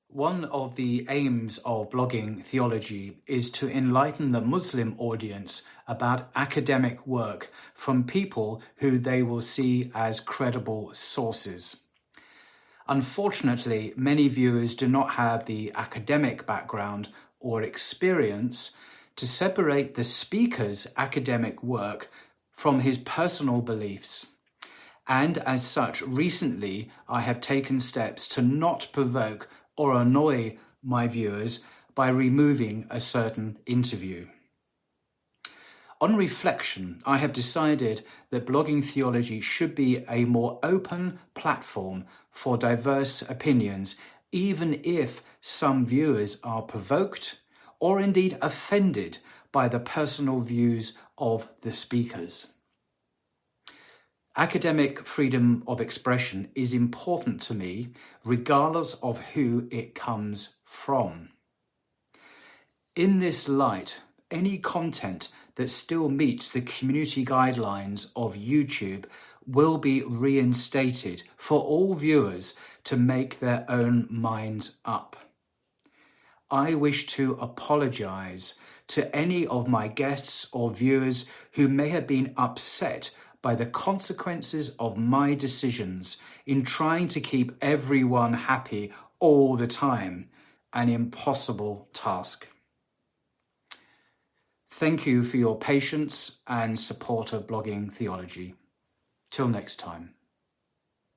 One of the aims of blogging theology is to enlighten the Muslim audience about academic work from people who they will see as credible sources. Unfortunately, many viewers do not have the academic background or experience to separate the speaker's academic work from his personal beliefs. And as such, recently I have taken steps to not provoke or annoy my viewers by removing a certain interview. On reflection, I have decided that blogging theology should be a more open platform for diverse opinions, even if some viewers are provoked or indeed offended by the personal views of the speakers. Academic freedom of expression is important to me, regardless of who it comes from. In this light, any content that still meets the community guidelines of YouTube will be reinstated for all viewers to make their own minds up. I wish to apologize to any of my guests or viewers who may have been upset by the consequences of my decisions in trying to keep everyone happy all the time, an impossible task. Thank you for your patience and support of blogging theology. Till next time.